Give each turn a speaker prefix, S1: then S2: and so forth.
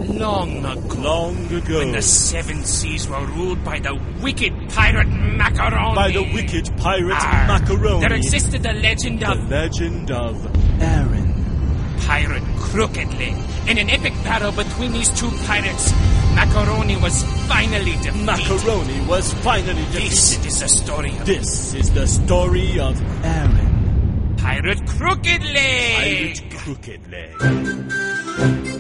S1: Long ago.
S2: Long ago.
S1: When the seven seas were ruled by the wicked pirate Macaroni.
S2: By the wicked pirate Macaroni.
S1: There existed the legend of...
S2: The legend of Aaron.
S1: Pirate Crooked Leg. In an epic battle between these two pirates, Macaroni was finally defeated.
S2: Macaroni was finally defeated.
S1: This is the story of...
S2: This is the story of Aaron.
S1: Pirate Crooked Leg.
S2: Pirate Crooked Leg.